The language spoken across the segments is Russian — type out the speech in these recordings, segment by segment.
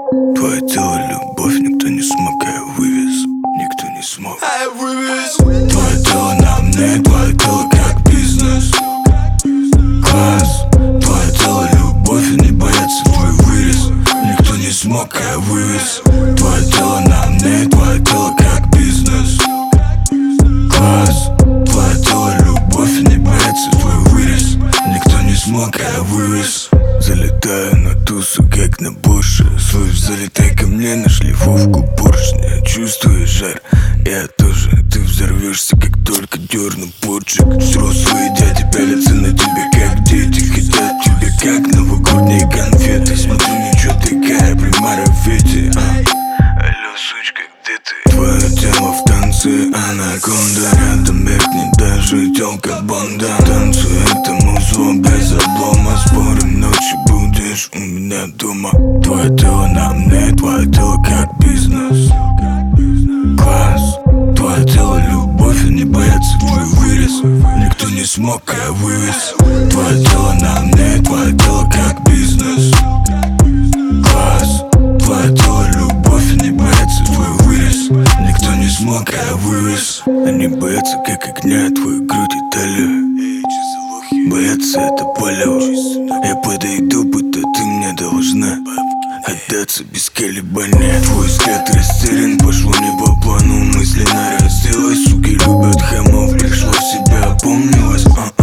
Твое тело любовь, никто не смог, а я вывез. Никто не смог, а я вывез. Твое тело на мне, твое тело как бизнес. Класс. Твое тело любовь, и не бояться твой вырез. Никто не смог, а я вывез. Твое тело на мне, твое тело как бизнес. Класс. Твое тело любовь, и не бояться твой вырез. Никто не смог, а я вывез. Залетаю на тусу, как на Боше. Слышь, залетай ко мне на шлифовку поршня. Чувствуешь жар? Я тоже. Ты взорвешься, как только дерну порчик. Взрослые дяди пялятся на тебя, как дети. Хотят тебя, как новогодние конфеты. Смотри, ничего такая, при марафете. Алло, сучка, где ты? Твое тело в танце, анаконда. Рядом меркнет даже тёлка Бонда. Танцуй это музло без облома. Спорим, ночью будешь у меня дома. Твое тело на мне, твое тело как бизнес. Класс. Твое тело любовь, и не бояться твой вырез. Никто не смог, а я вывез. Твое тело на мне, твое тело как бизнес. Класс. Твое тело любовь, и не бояться твой вырез. Никто не смог, а я вывез. Они боятся как огня, твою грудь и талию. Боятся это полево. Я подойду, будто ты мне должна отдаться без колебания. Твой взгляд растерян, пошло не по плану. Мысленно разделась, суки любят хамов. Пришла в себя, опомнилась.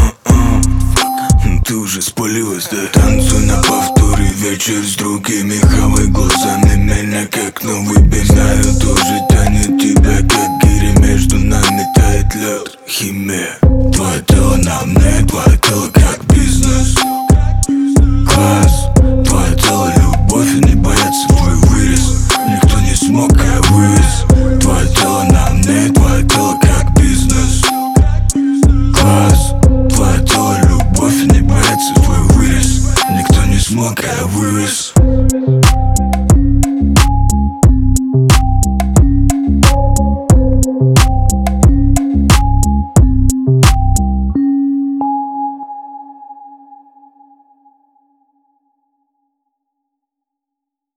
Ты уже спалилась, да? Танцуй на повторе, вечер с другими. Хавай глазами меня, как новый бин. Знаю, тоже